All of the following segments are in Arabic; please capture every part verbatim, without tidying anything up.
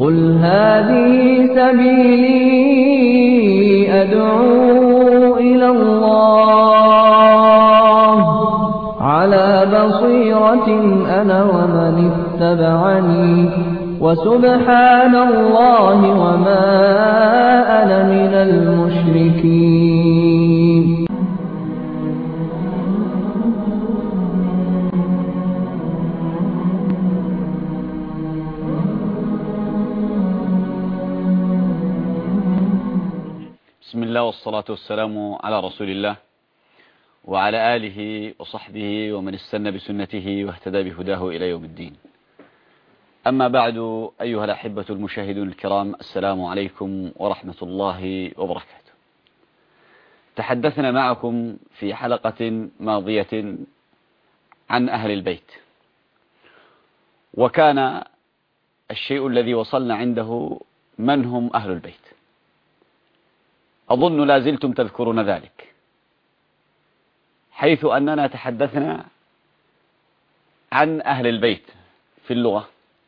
قل هذه سبيلي أدعو إلى الله على بصيرة أنا ومن اتبعني وسبحان الله وما أنا من المشركين. بسم الله والصلاة والسلام على رسول الله وعلى آله وصحبه ومن استنى بسنته واهتدى بهداه إلى يوم الدين. أما بعد، أيها الأحبة المشاهدون الكرام، السلام عليكم ورحمة الله وبركاته. تحدثنا معكم في حلقة ماضية عن أهل البيت، وكان الشيء الذي وصلنا عنده من هم أهل البيت. أظن لا زلتم تذكرون ذلك، حيث أننا تحدثنا عن أهل البيت في اللغة،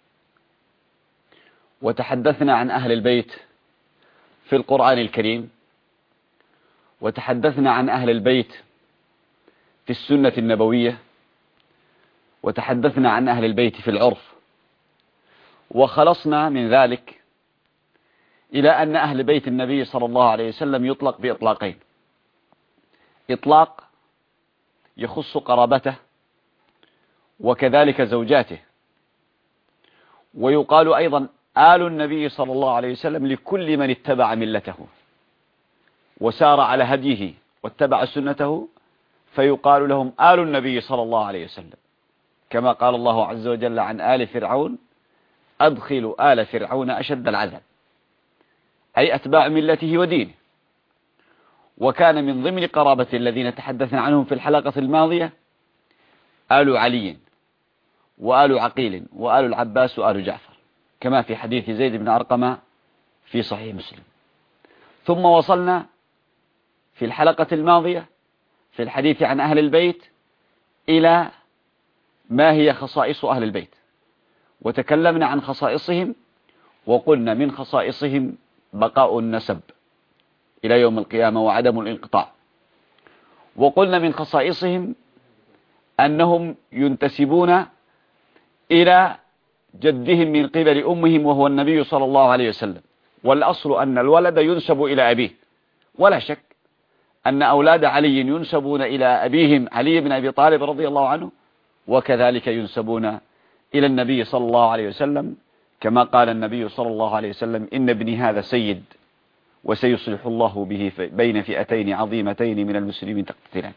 وتحدثنا عن أهل البيت في القرآن الكريم، وتحدثنا عن أهل البيت في السنة النبوية، وتحدثنا عن أهل البيت في العرف، وخلصنا من ذلك إلى أن أهل بيت النبي صلى الله عليه وسلم يطلق بإطلاقين: إطلاق يخص قرابته وكذلك زوجاته، ويقال أيضا آل النبي صلى الله عليه وسلم لكل من اتبع ملته وسار على هديه واتبع سنته، فيقال لهم آل النبي صلى الله عليه وسلم، كما قال الله عز وجل عن آل فرعون: أدخلوا آل فرعون أشد العذاب، أي أتباع ملته ودينه. وكان من ضمن قرابة الذين تحدثنا عنهم في الحلقة الماضية آل علي وآل عقيل وآل العباس وآل جعفر، كما في حديث زيد بن أرقم في صحيح مسلم. ثم وصلنا في الحلقة الماضية في الحديث عن أهل البيت إلى ما هي خصائص أهل البيت، وتكلمنا عن خصائصهم، وقلنا من خصائصهم بقاء النسب إلى يوم القيامة وعدم الانقطاع. وقلنا من خصائصهم أنهم ينتسبون إلى جدهم من قبل أمهم وهو النبي صلى الله عليه وسلم، والأصل أن الولد ينسب إلى أبيه، ولا شك أن أولاد علي ينسبون إلى أبيهم علي بن أبي طالب رضي الله عنه، وكذلك ينسبون إلى النبي صلى الله عليه وسلم، كما قال النبي صلى الله عليه وسلم: إن ابني هذا سيد وسيصلح الله به بين فئتين عظيمتين من المسلمين تقتتلان.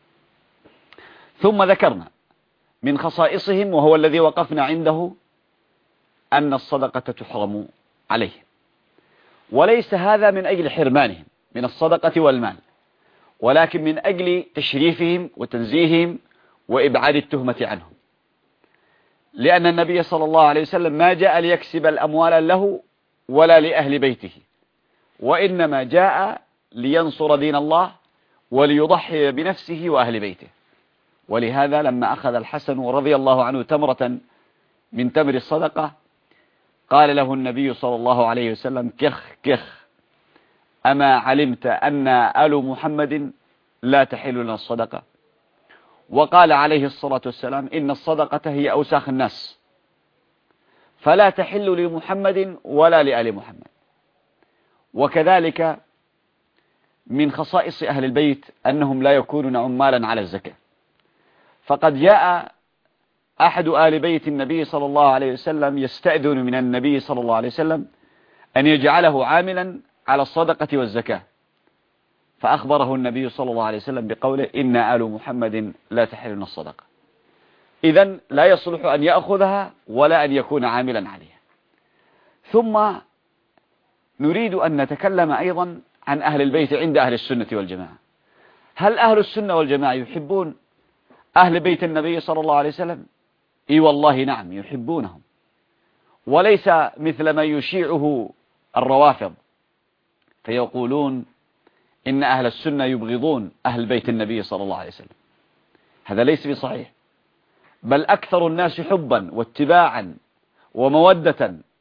ثم ذكرنا من خصائصهم، وهو الذي وقفنا عنده، أن الصدقة تحرم عليهم، وليس هذا من أجل حرمانهم من الصدقة والمال، ولكن من أجل تشريفهم وتنزيههم وإبعاد التهمة عنهم، لأن النبي صلى الله عليه وسلم ما جاء ليكسب الأموال له ولا لأهل بيته، وإنما جاء لينصر دين الله وليضحي بنفسه وأهل بيته. ولهذا لما أخذ الحسن رضي الله عنه تمرة من تمر الصدقة قال له النبي صلى الله عليه وسلم: كخ كخ، أما علمت أن آل محمد لا تحل لنا الصدقة؟ وقال عليه الصلاة والسلام: إن الصدقة هي أوساخ الناس، فلا تحل لمحمد ولا لآل محمد. وكذلك من خصائص أهل البيت أنهم لا يكونون عمالا على الزكاة، فقد جاء أحد آل بيت النبي صلى الله عليه وسلم يستأذن من النبي صلى الله عليه وسلم أن يجعله عاملا على الصدقة والزكاة، فأخبره النبي صلى الله عليه وسلم بقوله: إن آل محمد لا تحلنا الصدقة. إذن لا يصلح أن يأخذها ولا أن يكون عاملا عليها. ثم نريد أن نتكلم أيضا عن أهل البيت عند أهل السنة والجماعة. هل أهل السنة والجماعة يحبون أهل بيت النبي صلى الله عليه وسلم؟ إي والله نعم، يحبونهم، وليس مثل ما يشيعه الروافض فيقولون إن أهل السنة يبغضون أهل بيت النبي صلى الله عليه وسلم. هذا ليس بصحيح، بل أكثر الناس حبا واتباعا ومودة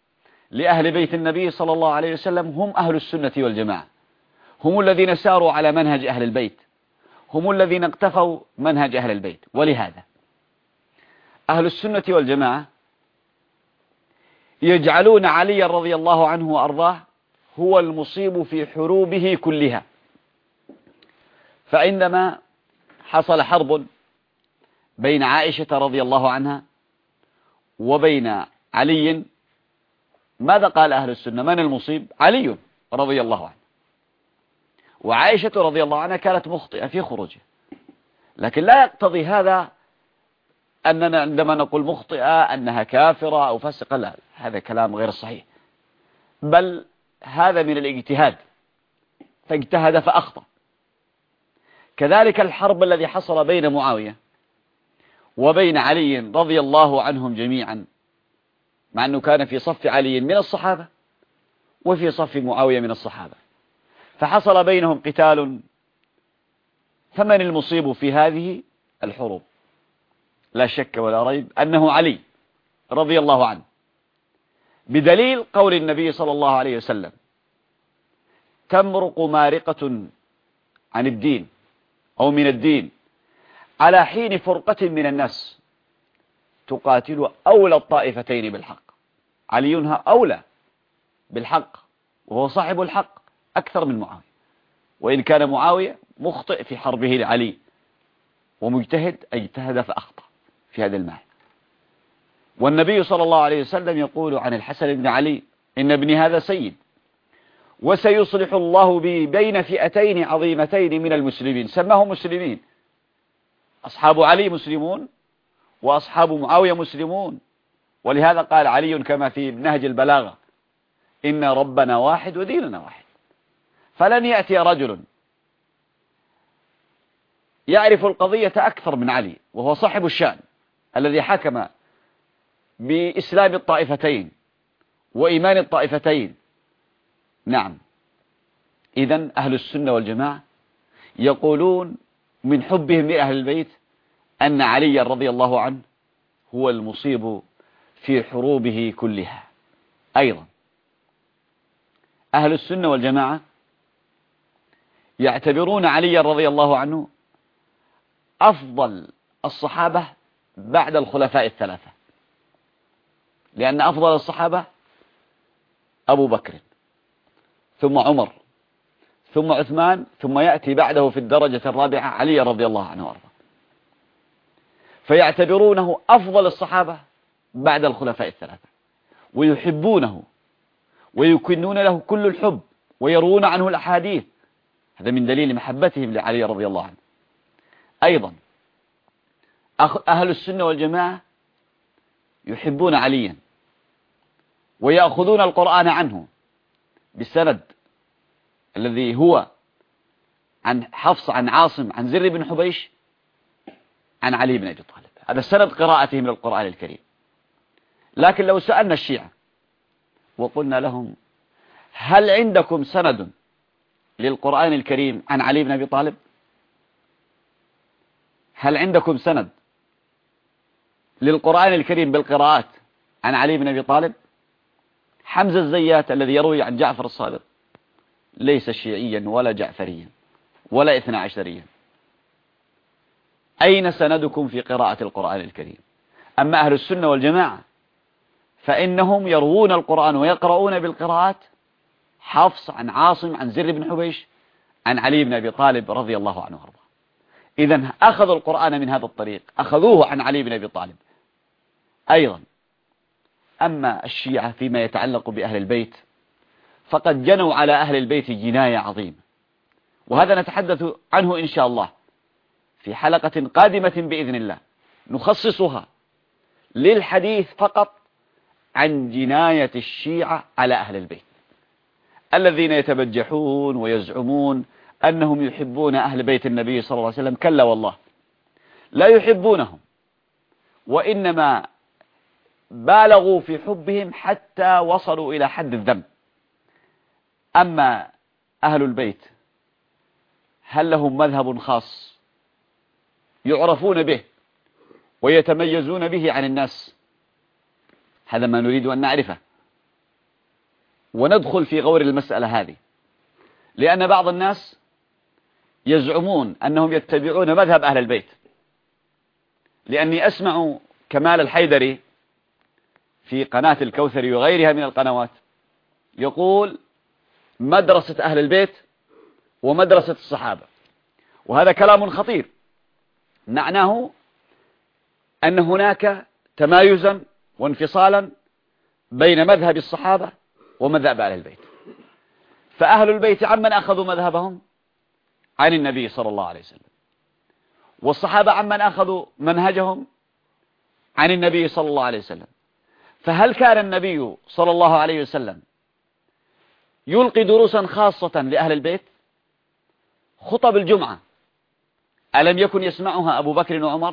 لأهل بيت النبي صلى الله عليه وسلم هم أهل السنة والجماعة، هم الذين ساروا على منهج أهل البيت، هم الذين اقتفوا منهج أهل البيت. ولهذا أهل السنة والجماعة يجعلون علي رضي الله عنه وأرضاه هو المصيب في حروبه كلها. فعندما حصل حرب بين عائشة رضي الله عنها وبين علي، ماذا قال أهل السنة؟ من المصيب؟ علي رضي الله عنه. وعائشة رضي الله عنها كانت مخطئة في خروجها، لكن لا يقتضي هذا أننا عندما نقول مخطئة أنها كافرة أو فاسقة، لا، هذا كلام غير صحيح، بل هذا من الاجتهاد، فاجتهد فأخطأ. كذلك الحرب الذي حصل بين معاوية وبين علي رضي الله عنهم جميعا، مع أنه كان في صف علي من الصحابة وفي صف معاوية من الصحابة، فحصل بينهم قتال. فمن المصيب في هذه الحروب؟ لا شك ولا ريب أنه علي رضي الله عنه، بدليل قول النبي صلى الله عليه وسلم: تمرق مارقة عن الدين أو من الدين على حين فرقة من الناس تقاتل أولى الطائفتين بالحق. علي أولى بالحق، وهو صاحب الحق أكثر من معاوية، وإن كان معاوية مخطئ في حربه لعلي ومجتهد اجتهد فأخطأ في هذا المعنى. والنبي صلى الله عليه وسلم يقول عن الحسن بن علي: إن ابني هذا سيد، وسيصلح الله بي بين فئتين عظيمتين من المسلمين. سماهم مسلمين، أصحاب علي مسلمون وأصحاب معاوية مسلمون. ولهذا قال علي كما في نهج البلاغة: إن ربنا واحد وديننا واحد. فلن يأتي رجل يعرف القضية أكثر من علي، وهو صاحب الشأن الذي حكم بإسلام الطائفتين وإيمان الطائفتين. نعم، إذن أهل السنة والجماعة يقولون من حبهم لأهل البيت أن علي رضي الله عنه هو المصيب في حروبه كلها. أيضا أهل السنة والجماعة يعتبرون علي رضي الله عنه أفضل الصحابة بعد الخلفاء الثلاثة، لأن أفضل الصحابة أبو بكر ثم عمر ثم عثمان، ثم يأتي بعده في الدرجة الرابعة علي رضي الله عنه وارضاه. فيعتبرونه أفضل الصحابة بعد الخلفاء الثلاثة، ويحبونه ويكنون له كل الحب ويروون عنه الأحاديث. هذا من دليل محبتهم لعلي رضي الله عنه. أيضا أهل السنة والجماعة يحبون عليا ويأخذون القرآن عنه بالسند الذي هو عن حفص عن عاصم عن زر بن حبيش عن علي بن أبي طالب. هذا سند قراءتهم للقرآن الكريم. لكن لو سألنا الشيعة وقلنا لهم: هل عندكم سند للقرآن الكريم عن علي بن أبي طالب؟ هل عندكم سند للقرآن الكريم بالقراءات عن علي بن أبي طالب؟ حمزة الزيات الذي يروي عن جعفر الصادق ليس شيعيا ولا جعفريا ولا اثنى عشريا. أين سندكم في قراءة القرآن الكريم؟ أما أهل السنة والجماعة فإنهم يروون القرآن ويقرؤون بالقراءات حفص عن عاصم عن زر بن حبيش عن علي بن أبي طالب رضي الله عنه وارضاه. إذن أخذوا القرآن من هذا الطريق، أخذوه عن علي بن أبي طالب. أيضا أما الشيعة فيما يتعلق بأهل البيت فقد جنوا على أهل البيت جناية عظيمة، وهذا نتحدث عنه إن شاء الله في حلقة قادمة بإذن الله، نخصصها للحديث فقط عن جناية الشيعة على أهل البيت الذين يتبجحون ويزعمون أنهم يحبون أهل بيت النبي صلى الله عليه وسلم. كلا والله، لا يحبونهم، وإنما بالغوا في حبهم حتى وصلوا إلى حد الذنب. أما أهل البيت هل لهم مذهب خاص يعرفون به ويتميزون به عن الناس؟ هذا ما نريد أن نعرفه. وندخل في غور المسألة هذه، لأن بعض الناس يزعمون أنهم يتبعون مذهب أهل البيت، لأني أسمع كمال الحيدري في قناة الكوثري وغيرها من القنوات يقول مدرسة أهل البيت ومدرسة الصحابة، وهذا كلام خطير، معناه أن هناك تمايزا وانفصالا بين مذهب الصحابة ومذهب أهل البيت. فأهل البيت عمن أخذوا مذهبهم؟ عن النبي صلى الله عليه وسلم. والصحابة عمن أخذوا منهجهم؟ عن النبي صلى الله عليه وسلم. فهل كان النبي صلى الله عليه وسلم يلقي دروسا خاصة لأهل البيت؟ خطب الجمعة ألم يكن يسمعها أبو بكر وعمر؟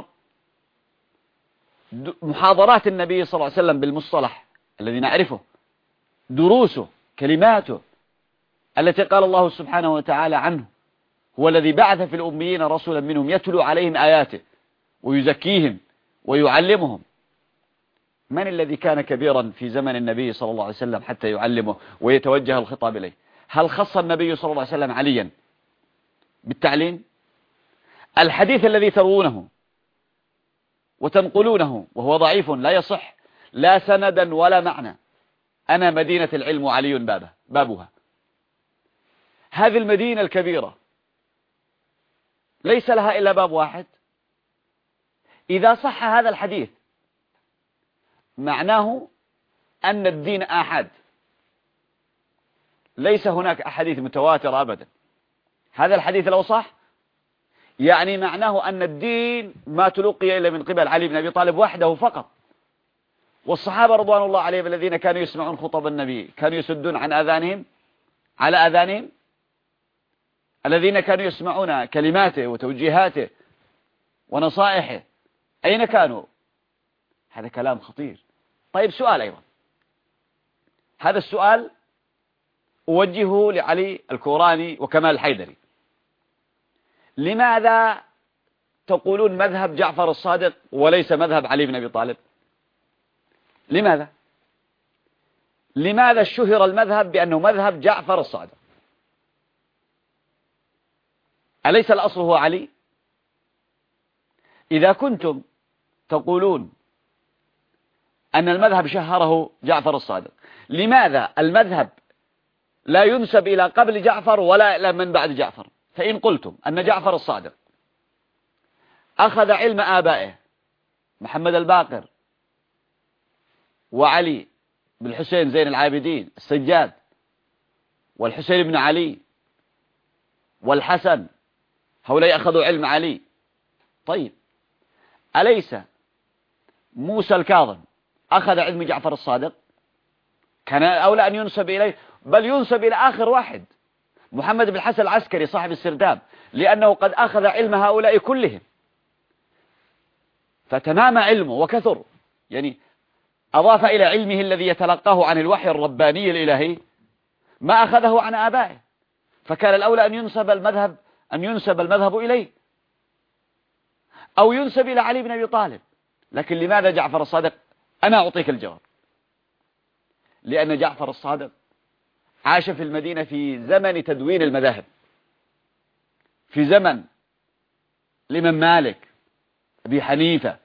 محاضرات النبي صلى الله عليه وسلم بالمصطلح الذي نعرفه، دروسه، كلماته التي قال الله سبحانه وتعالى عنه هو الذي بعث في الأميين رسولا منهم يتلو عليهم آياته ويزكيهم ويعلمهم. من الذي كان كبيرا في زمن النبي صلى الله عليه وسلم حتى يعلمه ويتوجه الخطاب إليه؟ هل خص النبي صلى الله عليه وسلم عليا بالتعليم؟ الحديث الذي تروونه وتنقلونه وهو ضعيف لا يصح لا سندا ولا معنى، أنا مدينة العلم وعلي بابه بابها. هذه المدينة الكبيرة ليس لها إلا باب واحد. إذا صح هذا الحديث معناه أن الدين آحاد، ليس هناك أحاديث متواترة أبدا. هذا الحديث لو صح يعني معناه أن الدين ما تلقي إلا من قبل علي بن أبي طالب وحده فقط. والصحابة رضوان الله عليهم الذين كانوا يسمعون خطب النبي كانوا يسدون عن آذانهم على آذانهم، الذين كانوا يسمعون كلماته وتوجيهاته ونصائحه أين كانوا؟ هذا كلام خطير. طيب سؤال أيضا، هذا السؤال أوجهه لعلي الكوراني وكمال الحيدري، لماذا تقولون مذهب جعفر الصادق وليس مذهب علي بن أبي طالب؟ لماذا؟ لماذا شهر المذهب بأنه مذهب جعفر الصادق؟ أليس الأصل هو علي؟ إذا كنتم تقولون أن المذهب شهره جعفر الصادق، لماذا المذهب لا ينسب إلى قبل جعفر ولا إلى من بعد جعفر؟ فإن قلتم أن جعفر الصادق أخذ علم آبائه محمد الباقر وعلي بن الحسين زين العابدين السجاد والحسين بن علي والحسن، هؤلاء أخذوا علم علي. طيب أليس موسى الكاظم أخذ علم جعفر الصادق؟ كان أولى أن ينسب إليه، بل ينسب إلى آخر واحد محمد بن الحسن العسكري صاحب السرداب، لأنه قد أخذ علم هؤلاء كلهم فتنام علمه وكثر، يعني أضاف إلى علمه الذي يتلقاه عن الوحي الرباني الإلهي ما أخذه عن آبائه، فكان الأولى أن ينسب المذهب أن ينسب المذهب إليه أو ينسب إلى علي بن أبي طالب. لكن لماذا جعفر الصادق؟ أنا أعطيك الجواب. لأن جعفر الصادق عاش في المدينة في زمن تدوين المذاهب، في زمن الإمام مالك، أبي حنيفة،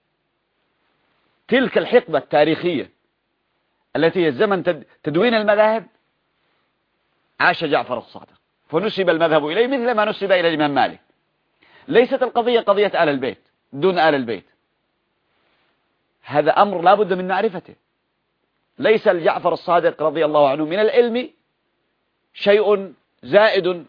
تلك الحقبة التاريخية التي هي زمن تدوين المذاهب عاش جعفر الصادق، فنسب المذهب إليه مثل ما نسب إلى الإمام مالك. ليست القضية قضية آل البيت دون آل البيت، هذا أمر لا بد من معرفته. ليس الجعفر الصادق رضي الله عنه من العلم شيء زائد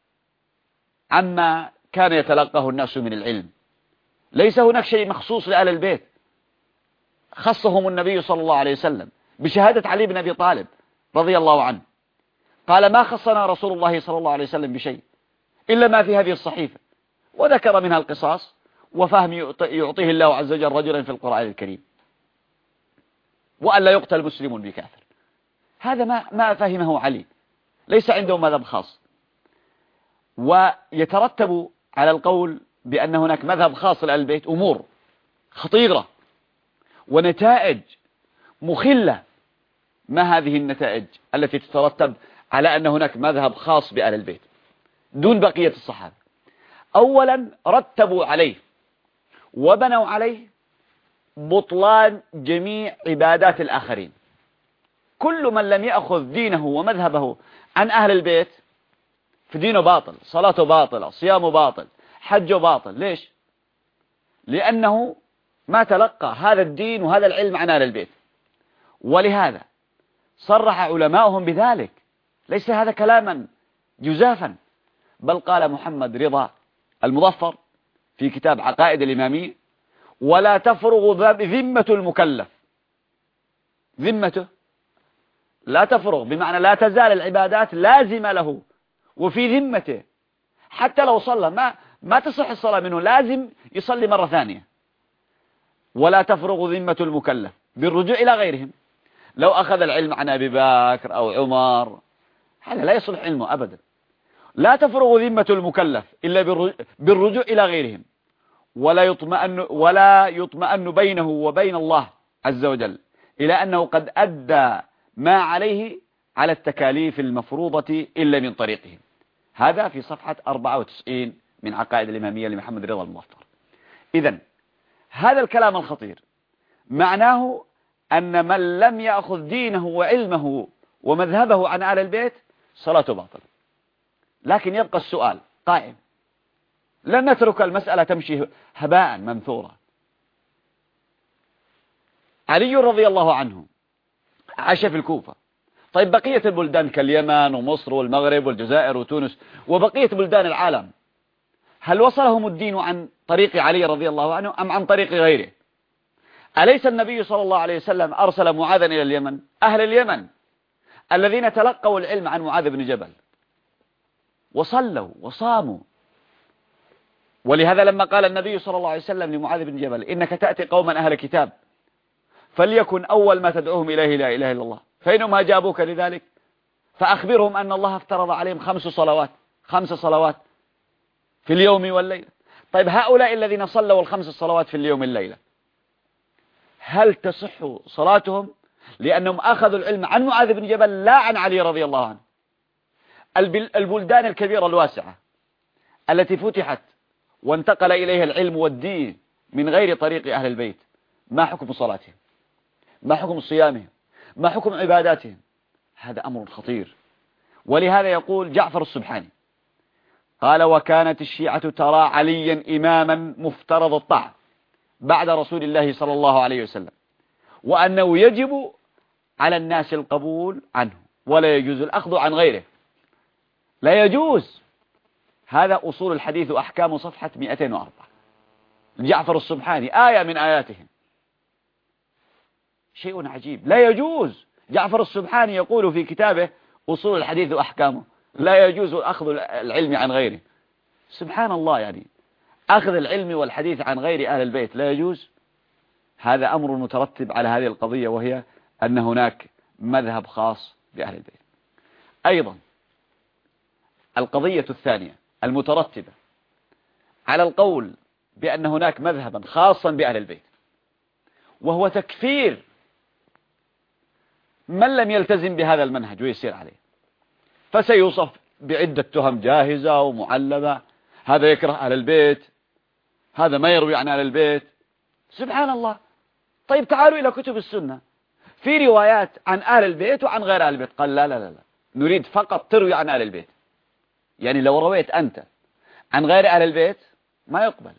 عما كان يتلقاه الناس من العلم، ليس هناك شيء مخصوص لآل البيت خصهم النبي صلى الله عليه وسلم بشهادة علي بن أبي طالب رضي الله عنه، قال ما خصنا رسول الله صلى الله عليه وسلم بشيء إلا ما في هذه الصحيفة، وذكر منها القصاص وفهم يعطيه الله عز وجل رجلا في القرآن الكريم، وأن لا يقتل مسلم بكافر. هذا ما ما فهمه علي، ليس عنده مذهب خاص. ويترتب على القول بأن هناك مذهب خاص لآل البيت أمور خطيرة ونتائج مخلة ما هذه النتائج التي تترتب على أن هناك مذهب خاص بأهل البيت دون بقية الصحابة؟ أولا رتبوا عليه وبنوا عليه بطلان جميع عبادات الآخرين. كل من لم يأخذ دينه ومذهبه عن أهل البيت فدينه باطل، صلاته باطلة، صيامه باطل، حجه باطل. ليش؟ لأنه ما تلقى هذا الدين وهذا العلم عن أهل البيت. ولهذا صرح علماؤهم بذلك، ليس هذا كلاما جزافا، بل قال محمد رضا المظفر في كتاب عقائد الإمامية: ولا تفرغ ذمة المكلف. ذمته لا تفرغ بمعنى لا تزال العبادات لازمة له وفي ذمته، حتى لو صلى ما ما تصح الصلاة منه، لازم يصلي مرة ثانية. ولا تفرغ ذمة المكلف بالرجوع إلى غيرهم. لو أخذ العلم عن أبي بكر أو عمر هذا لا يصلح علمه أبدا. لا تفرغ ذمة المكلف إلا بالرجوع إلى غيرهم، ولا يطمئن ولا يطمئن بينه وبين الله عز وجل إلى أنه قد أدى ما عليه على التكاليف المفروضة إلا من طريقهم. هذا في صفحة أربعة وتسعين من عقائد الإمامية لمحمد رضا المظفر. إذن هذا الكلام الخطير معناه أن من لم يأخذ دينه وعلمه ومذهبه عن أهل البيت صلاته باطل. لكن يبقى السؤال قائم، لن نترك المسألة تمشي هباء منثورا. علي رضي الله عنه عاش في الكوفة. طيب بقية البلدان كاليمن ومصر والمغرب والجزائر وتونس وبقية بلدان العالم، هل وصلهم الدين عن طريق علي رضي الله عنه أم عن طريق غيره؟ أليس النبي صلى الله عليه وسلم أرسل معاذا إلى اليمن؟ أهل اليمن الذين تلقوا العلم عن معاذ بن جبل وصلوا وصاموا. ولهذا لما قال النبي صلى الله عليه وسلم لمعاذ بن جبل: إنك تأتي قوما أهل كتاب فليكن أول ما تدعوهم إليه لا إله إلا الله، فإنهم أجابوك لذلك فأخبرهم أن الله افترض عليهم خمس صلوات خمس صلوات في اليوم والليلة. طيب هؤلاء الذين صلوا الخمس صلوات في اليوم والليلة هل تصح صلاتهم؟ لأنهم أخذوا العلم عن معاذ بن جبل لا عن علي رضي الله عنه. البلدان الكبيرة الواسعة التي فتحت وانتقل إليها العلم والدين من غير طريق أهل البيت، ما حكم صلاتهم؟ ما حكم صيامهم؟ ما حكم عباداتهم؟ هذا أمر خطير. ولهذا يقول جعفر السبحاني قال: وكانت الشيعة ترى عليا إماما مفترض الطاعة بعد رسول الله صلى الله عليه وسلم، وأنه يجب على الناس القبول عنه ولا يجوز الأخذ عن غيره. لا يجوز. هذا أصول الحديث وأحكام صفحة مئتين وأربعة. جعفر السبحاني آية من آياتهم. شيء عجيب. لا يجوز. جعفر السبحاني يقول في كتابه أصول الحديث وأحكامه لا يجوز أخذ العلم عن غيره. سبحان الله، يعني أخذ العلم والحديث عن غير أهل البيت لا يجوز. هذا أمر مترتب على هذه القضية، وهي أن هناك مذهب خاص بأهل البيت. أيضا القضية الثانية المترتبة على القول بأن هناك مذهبا خاصا بأهل البيت، وهو تكفير من لم يلتزم بهذا المنهج ويسير عليه، فسيوصف بعدة تهم جاهزة ومعلبة: هذا يكره أهل البيت، هذا ما يروي عن أهل البيت. سبحان الله. طيب تعالوا إلى كتب السنة، في روايات عن أهل البيت وعن غير أهل البيت. قال: لا لا لا لا، نريد فقط تروي عن أهل البيت. يعني لو رويت أنت عن غير أهل البيت ما يقبل.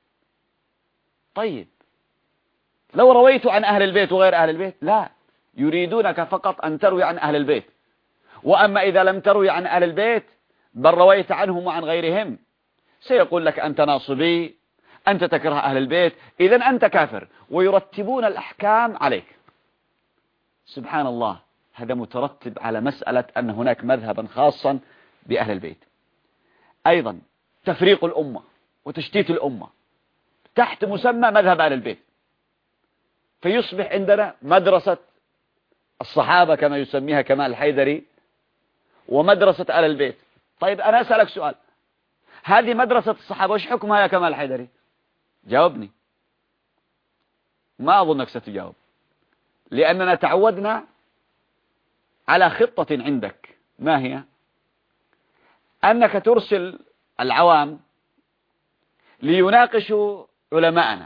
طيب لو رويت عن أهل البيت وغير أهل البيت، لا، يريدونك فقط أن تروي عن أهل البيت. وأما إذا لم تروي عن أهل البيت بل رويت عنهم وعن غيرهم، سيقول لك أنت ناصبي، أنت تكره أهل البيت، إذن أنت كافر، ويرتبون الأحكام عليك. سبحان الله. هذا مترتب على مسألة أن هناك مذهبا خاصا بأهل البيت. أيضا تفريق الأمة وتشتيت الأمة تحت مسمى مذهب أهل البيت، فيصبح عندنا مدرسة الصحابة كما يسميها كمال الحيدري ومدرسة أهل البيت. طيب أنا أسألك سؤال، هذه مدرسة الصحابة وش حكمها يا كمال الحيدري؟ جاوبني. ما أظنك ستجاوب، لأننا تعودنا على خطة عندك، ما هي؟ أنك ترسل العوام ليناقشوا علماءنا،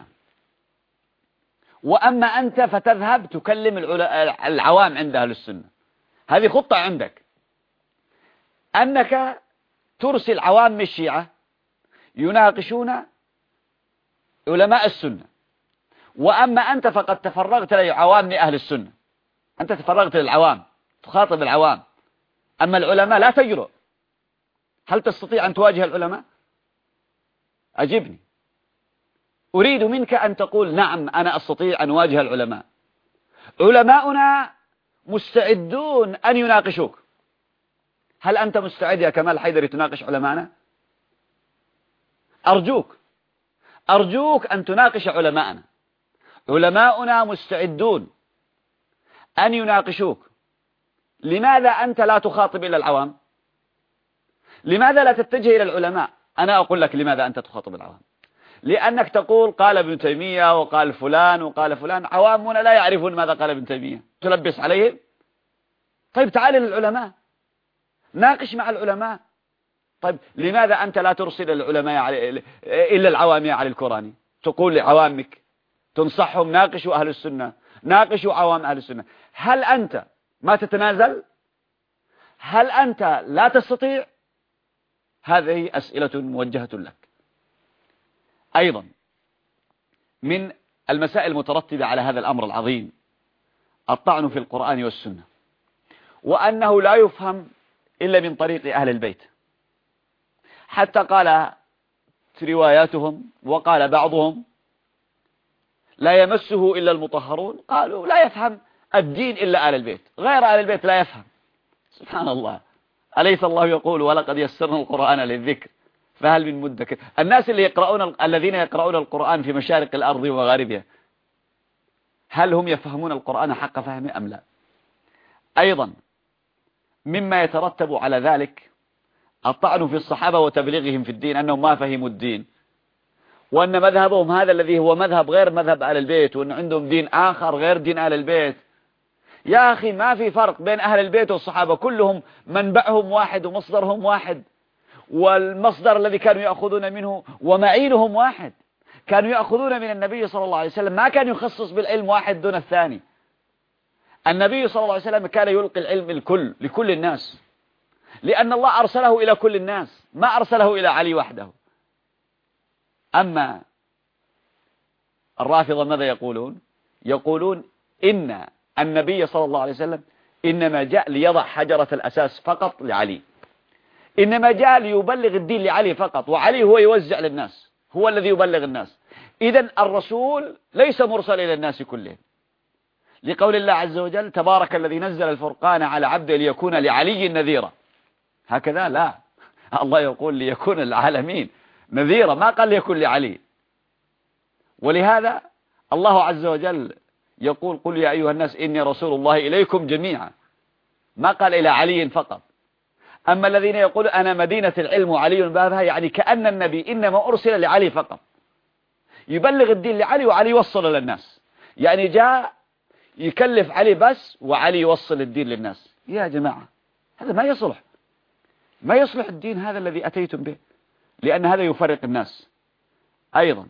وأما أنت فتذهب تكلم العوام عند أهل السنة. هذه خطة عندك، أنك ترسل عوام الشيعة يناقشون علماء السنة، وأما أنت فقد تفرغت لعوام أهل السنة. أنت تفرغت للعوام، تخاطب العوام، أما العلماء لا تجرؤ. هل تستطيع أن تواجه العلماء؟ أجبني. أريد منك أن تقول نعم أنا أستطيع أن أواجه العلماء. علماؤنا مستعدون أن يناقشوك. هل أنت مستعد يا كمال حيدر تناقش علماءنا؟ أرجوك أرجوك أن تناقش علماءنا. علماؤنا مستعدون أن يناقشوك. لماذا أنت لا تخاطب إلى العوام؟ لماذا لا تتجه إلى العلماء؟ أنا أقول لك لماذا أنت تخاطب العوام. لأنك تقول قال ابن تيمية وقال فلان وقال فلان. عوامنا لا يعرفون ماذا قال ابن تيمية، تلبس عليهم. طيب تعال للعلماء، ناقش مع العلماء. طيب لماذا أنت لا ترسل العلماء إلا العوام يا علي الكوراني؟ تقول لعوامك تنصحهم ناقشوا أهل السنة، ناقشوا عوام أهل السنة. هل أنت ما تتنازل؟ هل أنت لا تستطيع؟ هذه أسئلة موجهة لك. أيضا من المسائل المترتبة على هذا الأمر العظيم الطعن في القرآن والسنة، وأنه لا يفهم إلا من طريق أهل البيت. حتى قال رواياتهم، وقال بعضهم لا يمسه إلا المطهرون. قالوا لا يفهم الدين إلا آل البيت، غير آل البيت لا يفهم. سبحان الله، أليس الله يقول ولقد يسرنا القرآن للذكر فهل من مدكر؟ الناس اللي يقرؤون الذين يقرؤون القرآن في مشارق الأرض ومغاربها، هل هم يفهمون القرآن حق فهمه أم لا؟ أيضا مما يترتب على ذلك الطعن في الصحابة وتبليغهم في الدين، أنهم ما فهموا الدين، وأن مذهبهم هذا الذي هو مذهب غير مذهب آل البيت، وأن عندهم دين آخر غير دين آل البيت. يا أخي ما في فرق بين أهل البيت والصحابة، كلهم منبعهم واحد ومصدرهم واحد، والمصدر الذي كانوا يأخذون منه ومعينهم واحد. كانوا يأخذون من النبي صلى الله عليه وسلم، ما كان يخصص بالعلم واحد دون الثاني. النبي صلى الله عليه وسلم كان يلقي العلم الكل لكل الناس، لأن الله أرسله إلى كل الناس، ما أرسله إلى علي وحده. أما الرافضة ماذا يقولون؟ يقولون إن النبي صلى الله عليه وسلم إنما جاء ليضع حجرة الأساس فقط لعلي، إنما جاء ليبلغ الدين لعلي فقط، وعلي هو يوزع للناس، هو الذي يبلغ الناس. إذن الرسول ليس مرسل إلى الناس كلهم، لقول الله عز وجل تبارك الذي نزل الفرقان على عبده ليكون لعلي نذيرا. هكذا لا، الله يقول ليكون العالمين نذيرا، ما قال ليكون لعلي. ولهذا الله عز وجل يقول قل يا أيها الناس إني رسول الله إليكم جميعا، ما قال إلى علي فقط. أما الذين يقولون أنا مدينة العلم وعلي بابها، يعني كأن النبي إنما أرسل لعلي فقط، يبلغ الدين لعلي وعلي يوصل للناس، يعني جاء يكلف علي بس وعلي يوصل الدين للناس. يا جماعة هذا ما يصلح، ما يصلح الدين هذا الذي أتيتم به، لأن هذا يفرق الناس. أيضا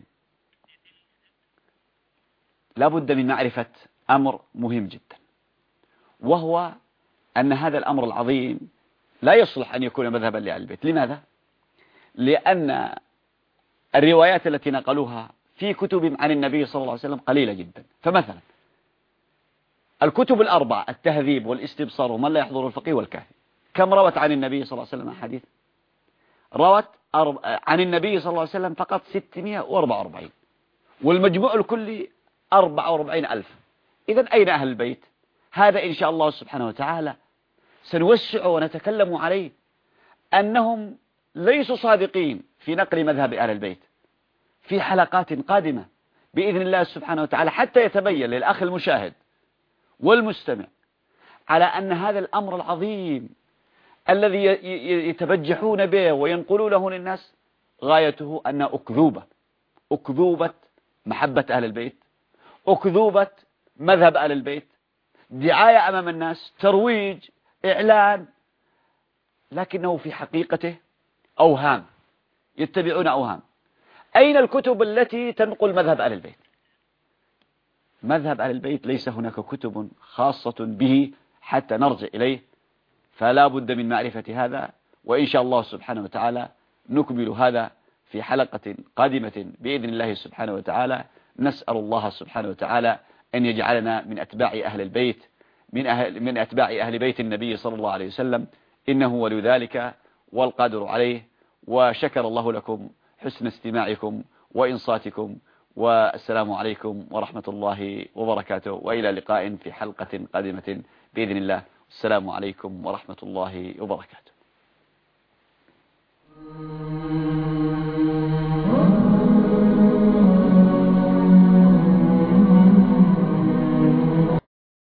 لابد من معرفة أمر مهم جدا، وهو أن هذا الأمر العظيم لا يصلح أن يكون مذهبا لأهل البيت. لماذا؟ لأن الروايات التي نقلوها في كتب عن النبي صلى الله عليه وسلم قليلة جدا. فمثلا الكتب الأربع التهذيب والاستبصار ومن لا يحضر الفقيه والكافي، كم روت عن النبي صلى الله عليه وسلم حديث؟ روت أرب... عن النبي صلى الله عليه وسلم فقط ستمائة وأربعة وأربعين، والمجموع الكلي أربعة وأربعين ألف. إذن أين أهل البيت؟ هذا إن شاء الله سبحانه وتعالى سنوسع ونتكلم عليه، أنهم ليسوا صادقين في نقل مذهب أهل البيت في حلقات قادمة بإذن الله سبحانه وتعالى، حتى يتبين للأخ المشاهد والمستمع على أن هذا الأمر العظيم الذي يتبجحون به وينقلونه للناس غايته أن أكذوبة أكذوبة محبة أهل البيت، أكذوبة مذهب أهل البيت، دعاية أمام الناس، ترويج إعلان، لكنه في حقيقته أوهام، يتبعون أوهام. أين الكتب التي تنقل مذهب أهل البيت؟ مذهب أهل البيت ليس هناك كتب خاصة به حتى نرجع إليه، فلا بد من معرفة هذا. وإن شاء الله سبحانه وتعالى نكمل هذا في حلقة قادمة بإذن الله سبحانه وتعالى. نسأل الله سبحانه وتعالى أن يجعلنا من أتباع أهل البيت، من, أهل من أتباع أهل بيت النبي صلى الله عليه وسلم، إنه ولي ذلك والقادر عليه. وشكر الله لكم حسن استماعكم وإنصاتكم، والسلام عليكم ورحمة الله وبركاته، وإلى لقاء في حلقة قادمة بإذن الله. السلام عليكم ورحمة الله وبركاته.